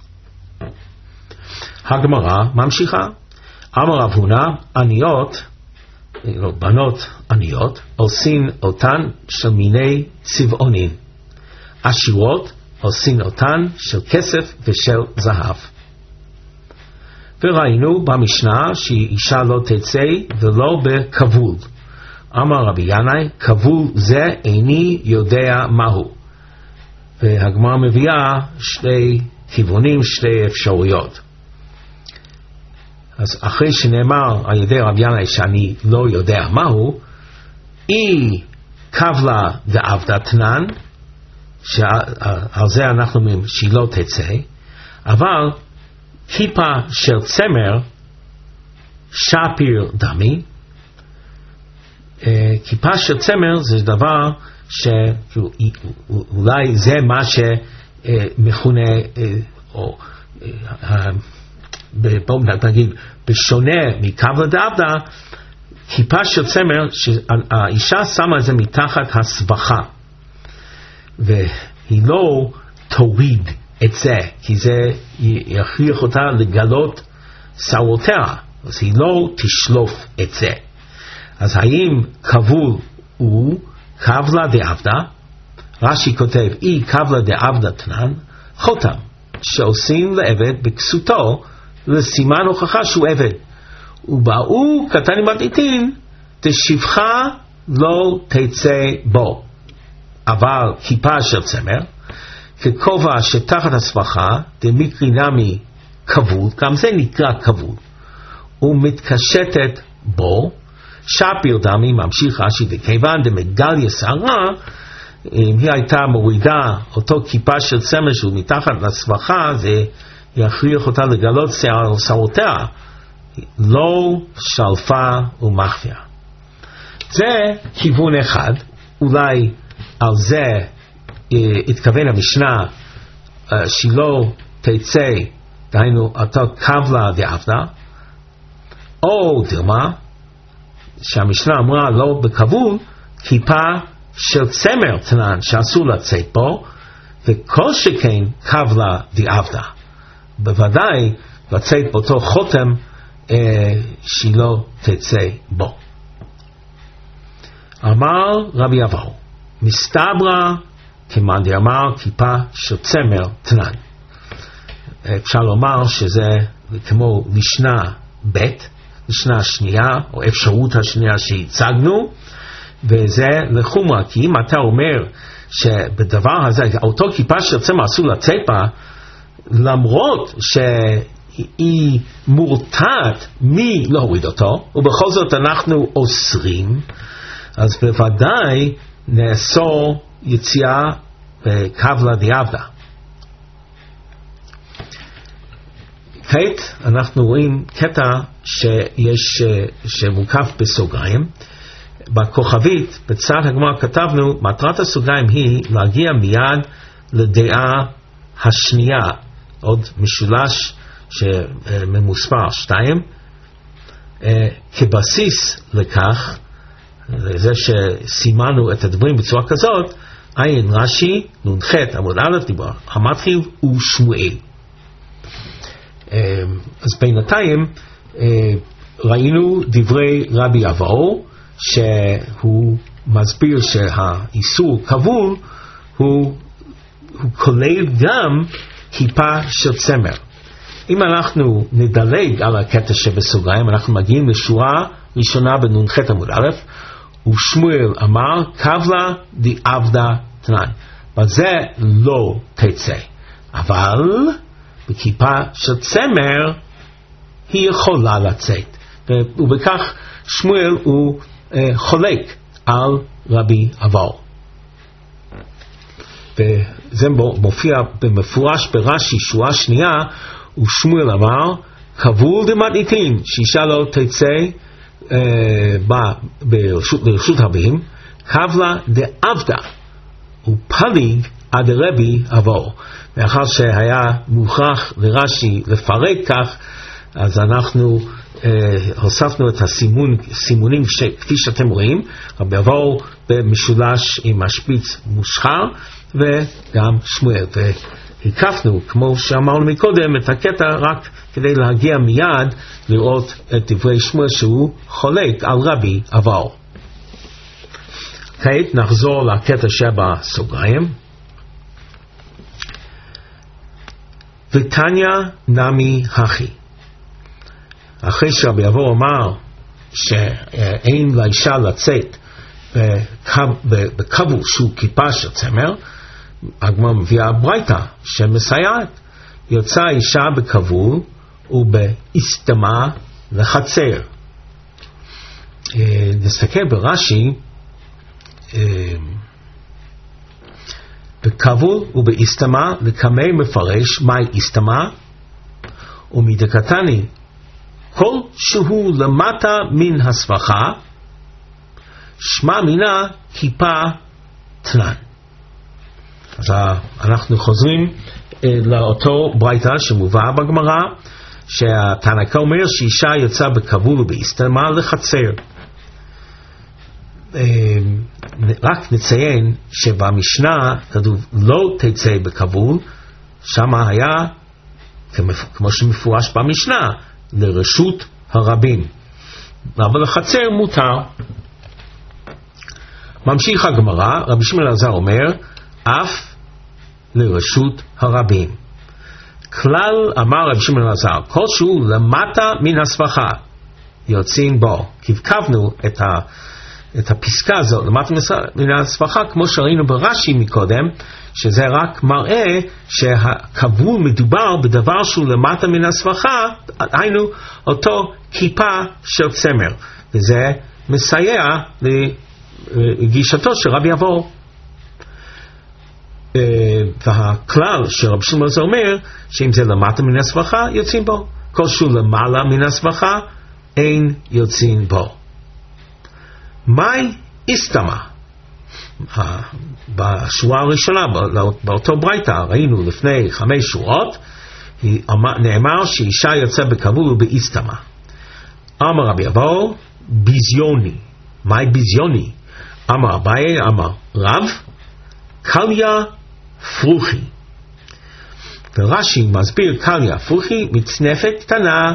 Speaker 1: הגמרא ממשיכה, אמר רב הונא, עניות, לא, בנות עניות, עושים אותן של מיני צבעונים, עשירות עושים אותן של כסף ושל זהב. וראינו במשנה שאישה לא תצא ולא בכבול. אמר רבי ינאי, כבול זה איני יודע מהו. והגמרא מביאה שתי כיוונים, שתי אפשרויות. אז אחרי שנאמר על ידי רבי ינאי שאני לא יודע מהו, אי קבלה דעבדה תנן, שעל זה אנחנו אומרים שהיא לא תצא, אבל כיפה של צמר שפיר דמי, כיפה של צמר זה דבר שאולי זה מה שמכונה, או בואו נגיד בשונה מקבלה דעבדה, כיפה של צמר שהאישה שמה את זה מתחת הסבכה והיא לא תוריד את זה, כי זה יכריח אותה לגלות שערותיה, אז היא לא תשלוף את זה. אז האם כבול הוא כבלה דעבדה? רש"י כותב, אי כבלה דעבדה תנן, חותם, שעושים לעבד בכסותו לסימן הוכחה שהוא עבד. ובאו קטני מתניתין, תשפחה לא תצא בו. אבל כיפה של צמר, ככובע שתחת הסבכה, דמקרי נמי כבול, גם זה נקרא כבול, ומתקשטת בו, שפיר דמי, ממשיך רש"י, וכיוון דמגליה שערה, אם היא הייתה מורידה אותו כיפה של צמר שהוא מתחת לסבכה, זה יכריח אותה לגלות שערותיה, לא שלפה ומחפיה. זה כיוון אחד, אולי על זה התכוון המשנה שלא תצא, דהיינו אותו כבלה דעבדה, או דרמה, שהמשנה אמרה לא בכבול, כיפה של צמר תנן שאסור לצאת בו, וכל שכן כבלה דעבדה. בוודאי לצאת באותו חותם אה, שלא תצא בו. אמר רבי אבאו, מסתברא כמאן דאמר כיפה של צמר תנן. אפשר לומר שזה כמו משנה ב', משנה שנייה, או אפשרות השנייה שהצגנו, וזה לחומרה, כי אם אתה אומר שבדבר הזה, אותו כיפה של צמר אסור לצאת בה, למרות שהיא מורתעת מי להוריד אותו, ובכל זאת אנחנו אוסרים, אז בוודאי נאסור יציאה בכבלה דעבדה. כעת אנחנו רואים קטע שיש, שמוקף בסוגריים. בכוכבית, בצד הגמרא כתבנו, מטרת הסוגריים היא להגיע מיד לדעה השנייה, עוד משולש שממוספר שתיים, כבסיס לכך, לזה שסימנו את הדברים בצורה כזאת, עין רש"י, נ"ח עמוד א' דיבר, המתחיל הוא שמואל. אז בינתיים ראינו דברי רבי אבאו, שהוא מסביר שהאיסור כבול הוא, הוא כולל גם כיפה של צמר. אם אנחנו נדלג על הקטע שבסוגריים, אנחנו מגיעים לשורה ראשונה בנ"ח עמוד א', ושמואל אמר כבלה דעבדה תנן, בזה לא תצא, אבל בכיפה של צמר היא יכולה לצאת, ובכך שמואל הוא אה, חולק על רבי אבאו. וזה מופיע במפורש ברש"י שורה שנייה, ושמואל אמר כבול דמתניתין, שאישה לא תצא אה, בה ברשות, ברשות הרבים, כבלה דעבדה ופליג עד רבי אבאו. מאחר שהיה מוכרח לרש"י לפרק כך, אז אנחנו אה, הוספנו את הסימון, סימונים כפי שאתם רואים, רבי אבאו במשולש עם השפיץ מושחר, וגם שמואל. והקפנו, כמו שאמרנו מקודם, את הקטע רק כדי להגיע מיד לראות את דברי שמואל שהוא חולק על רבי אבאו. כעת נחזור לקטע שבסוגריים. ותניא נמי הכי. אחרי שרבי אבאו אמר שאין לאישה לצאת בכבול שהוא כיפה של צמר, הגמרא מביאה ברייתא שמסייעת. יוצאה אישה בכבול ובהסתמה לחצר. נסתכל ברש"י, בכבול ובהסתמה לקמי מפרש מהי הסתמה, ומדקתני כל שהוא למטה מן הסבכה שמע מינה כיפה תנן. אז אנחנו חוזרים לאותו ברייתא שמובא בגמרא, שהתנא אומר שאישה יוצאה בכבול ובהסתמה לחצר. רק נציין שבמשנה כתוב לא תצא בכבול, שם היה, כמו שמפורש במשנה, לרשות הרבים. אבל לחצר מותר. ממשיך הגמרא, רבי שמעון אלעזר אומר, אף לרשות הרבים. כלל אמר רבי שמעון אלעזר, כלשהו למטה מן הסבכה, יוצאים בו. כבקבנו את, ה, את הפסקה הזאת, למטה מן הסבכה, כמו שראינו ברש"י מקודם, שזה רק מראה שהכבול מדובר בדבר שהוא למטה מן הסבכה, היינו אותו כיפה של צמר, וזה מסייע לגישתו של רבי אבוהו. והכלל שרבי שמעון אלעזר אומר, שאם זה למטה מן הסבכה, יוצאים בו. כלשהו למעלה מן הסבכה, אין יוצאים בו. מהי איסתמה? בשורה הראשונה, באותו ברייתא, ראינו לפני חמש שורות, נאמר שאישה יוצא בכבול ובאיסתמה. אמר רבי אבוהו, ביזיוני. מהי ביזיוני? אמר אביי, אמר רב, קליה פרוכי. ורש"י מסביר קליה פרוכי, מצנפת קטנה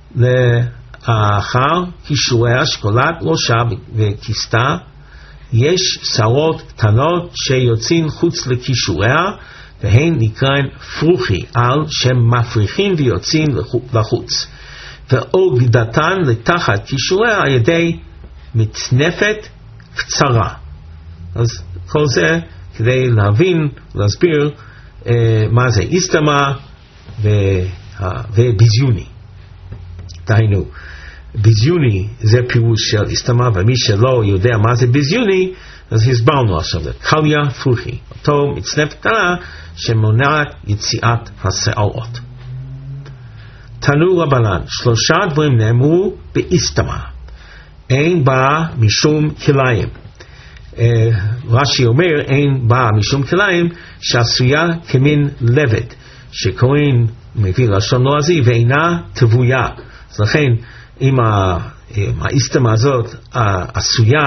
Speaker 1: לאחר קישוריה, שקולת ראשה וכיסתה, יש שערות קטנות שיוצאים חוץ לקישוריה, והן נקראים פרוכי, על שמפריחים ויוצאים לחוץ. ואוגדתן לתחת קישוריה על ידי מצנפת קצרה. אז כל זה כדי להבין, להסביר אה, מה זה איסתמה וביזיוני. דהיינו, ביזיוני זה פירוש של איסתמה, ומי שלא יודע מה זה ביזיוני, אז הסברנו עכשיו זה. קליה פרוכי, אותו מצנפת קטנה שמונעת יציאת השערות. תנו רבנן, שלושה דברים נאמרו באיסתמה. אין בה משום כליים. רש"י אומר, אין בה משום כליים שעשויה כמין לבד, שקוראים, מביא לשון לועזי, ואינה תבויה. אז לכן, אם האיסתמה הזאת עשויה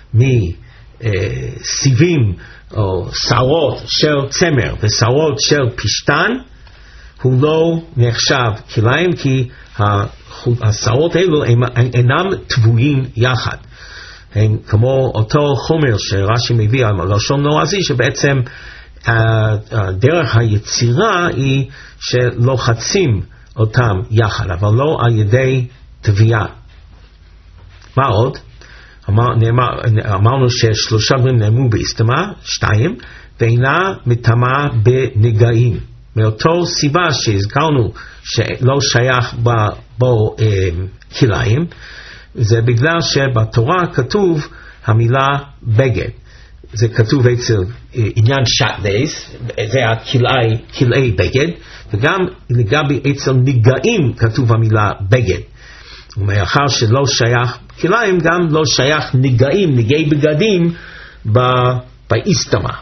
Speaker 1: מסיבים או שערות של צמר ושערות של פשטן, הוא לא נחשב כליים, כי השערות האלו אינם תבויים יחד. הם כמו אותו חומר שרש"י מביא על לשון לועזי, שבעצם דרך היצירה היא שלוחצים אותם יחד, אבל לא על ידי תביעה. מה עוד? אמר, נאמר, אמרנו ששלושה דברים נאמרו באיסתמה, שתיים, ואינה מטמאה בנגעים. מאותו סיבה שהזכרנו שלא שייך בו אה, כליים, זה בגלל שבתורה כתוב המילה בגד. זה כתוב אצל אה, עניין שטנז, זה הכלאי, כלאי בגד, וגם לגבי אצל נגעים כתוב המילה בגד. ומאחר שלא שייך כליים, גם לא שייך נגעים, נגעי בגדים באיסתמה.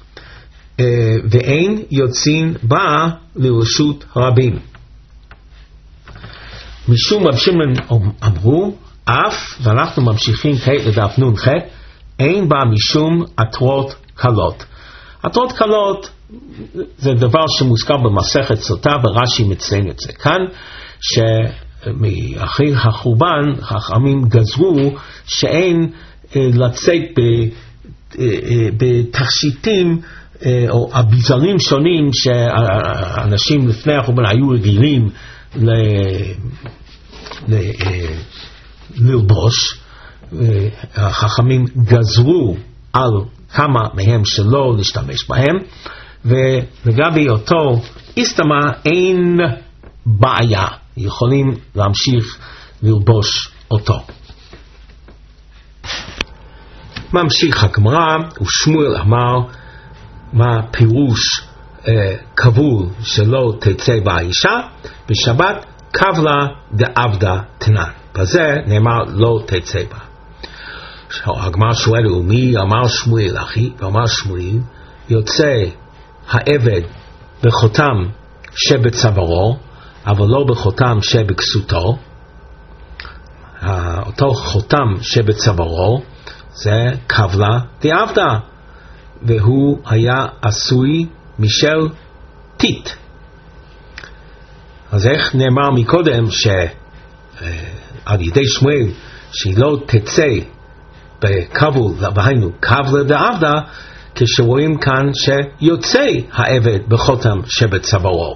Speaker 1: ואין יוצאים בה לרשות הרבים. משום רבי שמעון אמרו, אף, ואנחנו ממשיכים כעת לדף נ"ח, אין בה משום עטרות קלות. עטרות קלות זה דבר שמוזכר במסכת סוטה, ברש"י מציין את זה כאן, שמאחרי החורבן חכמים גזרו שאין לצאת בתכשיטים או אביזרים שונים שאנשים לפני החורבן היו רגילים ללבוש. החכמים גזרו על כמה מהם שלא להשתמש בהם, ולגבי אותו איסתמה אין בעיה, יכולים להמשיך ללבוש אותו. ממשיך הגמרא, ושמואל אמר, מה פירוש אה, כבול שלא תצא באישה? בשבת כבלה דעבדה תנן. בזה נאמר לא תצא בה. הגמרא שואל, ומי אמר שמואל אחי? ואמר שמואל, יוצא העבד בחותם שבצווארו, אבל לא בחותם שבכסותו. אותו חותם שבצווארו זה כבלה דעבדה, והוא היה עשוי משל טיט, אז איך נאמר מקודם שעל ידי שמואל שהיא לא תצא בקבול, והיינו קבלה דעבדה, כשרואים כאן שיוצא העבד בחותם שבצווארו.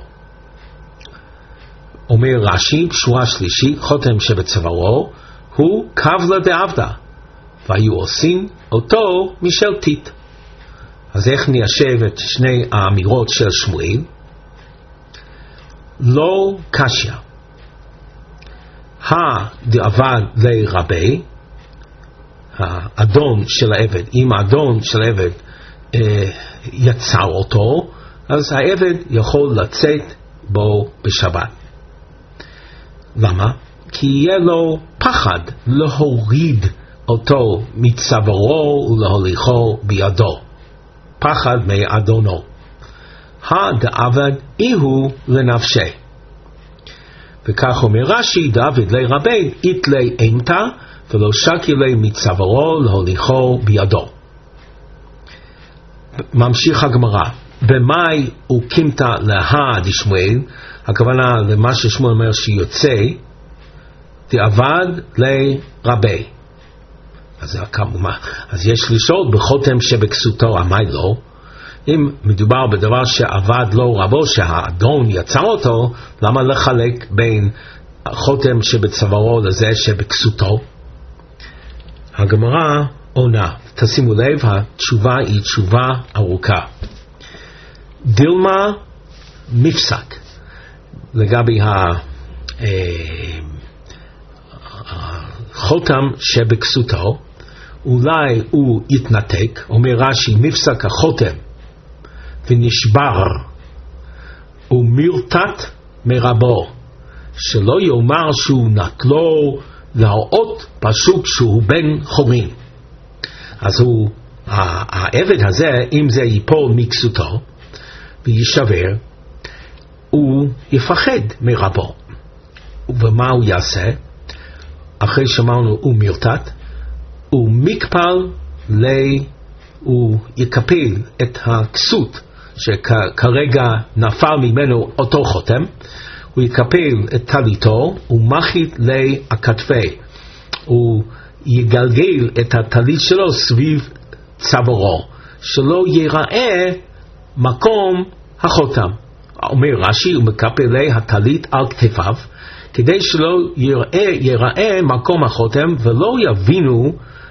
Speaker 1: אומר רש"י, שורה שלישית, חותם שבצווארו הוא קבלה דעבדה, והיו עושים אותו משלטית. אז איך ניישב את שני האמירות של שמואל? לא קשיא. הדעבד לרבי, האדון של העבד, אם האדון של העבד אה, יצר אותו, אז העבד יכול לצאת בו בשבת. למה? כי יהיה לו פחד להוריד אותו מצווארו ולהוליכו בידו. פחד מאדונו. הדעבד איהו לנפשי. וכך אומר רש"י, דוד לרבי איתלי אימתא ולא שקילי מצווארו להוליכו בידו. ממשיך הגמרא, במאי וקימתא להא דשמואל, הכוונה למה ששמואל אומר שיוצא, דעבד לרבי. אז, אז יש לשאול בחותם שבכסותו, המאי לא? אם מדובר בדבר שעבד לא רבו, שהאדון יצר אותו, למה לחלק בין חותם שבצווארו לזה שבכסותו? הגמרא עונה, תשימו לב, התשובה היא תשובה ארוכה. דילמה מפסק לגבי החותם שבכסותו, אולי הוא יתנתק, אומר רש"י, מפסק החותם ונשבר ומרתת מרבו, שלא יאמר שהוא נטלו להראות פשוט שהוא בן חורין. אז הוא, העבד הזה, אם זה ייפול מכסותו וישבר, הוא יפחד מרבו. ומה הוא יעשה? אחרי שאמרנו הוא מרתת, הוא מקפל לי, הוא יקפל את הכסות שכרגע נפל ממנו אותו חותם, הוא יקפל את טליתו, הוא מחית לי הכתפי, הוא יגלגל את הטלית שלו סביב צווארו, שלא ייראה מקום החותם. אומר רש"י, הוא מקפל לי הטלית על כתפיו, כדי שלא ייראה, ייראה מקום החותם, ולא יבינו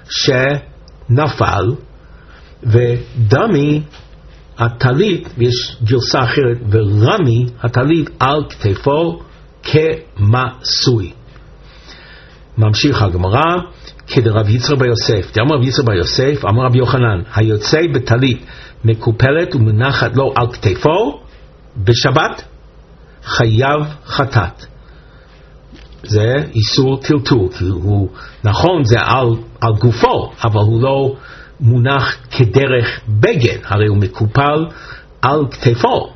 Speaker 1: שנפל, ודמי הטלית, יש גרסה אחרת, ורמי הטלית על כתפו כמסוי. ממשיך הגמרא, כדרב יצחק בר יוסף, דאמר רב יצחק בר יוסף, אמר רבי יוחנן, היוצא בטלית מקופלת ומנחת לו על כתפו בשבת, חייב חטאת. זה איסור טלטול, כי הוא, נכון, זה על, על גופו, אבל הוא לא מונח כדרך בגד, הרי הוא מקופל על כתפו.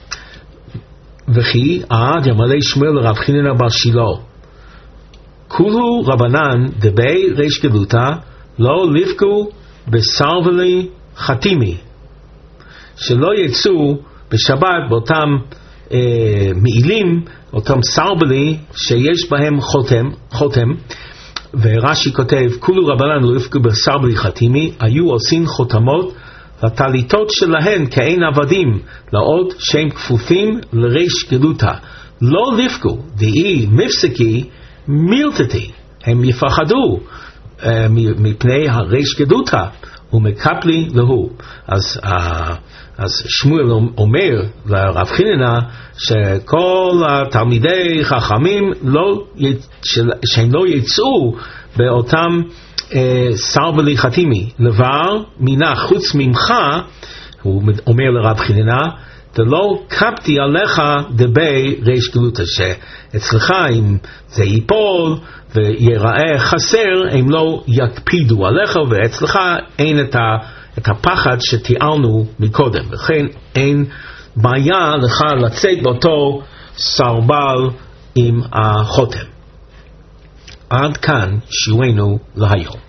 Speaker 1: וכי עד ימלא שמואל לרב חנינא בר שילה, כולו רבנן דבי ריש גלותא לא לפגו בסרבלי חתימי, שלא יצאו בשבת באותם אה, מעילים, אותם סרבלי שיש בהם חותם, חותם. ורש"י כותב, כולו רבנן לא יפגו בסרבלי חתימי, היו עושים חותמות לטליתות שלהן כאין עבדים, לעוד שהם כפופים לריש גלותא. לא לפגו, דאי מפסקי מילתתי, הם יפחדו uh, מפני הריש גלותא, ומקפלי להו. אז, uh, אז שמואל אומר לרב חנינא שכל התלמידי חכמים לא, שהם לא יצאו באותם uh, סרבלי חתימי, לבר מינה חוץ ממך, הוא אומר לרב חנינא, ולא קפתי עליך דבי ריש גלותא, שאצלך אם זה ייפול ויראה חסר, הם לא יקפידו עליך, ואצלך אין את, ה, את הפחד שתיארנו מקודם, וכן אין בעיה לך לצאת באותו סרבל עם החותם. עד כאן שיעורנו להיום.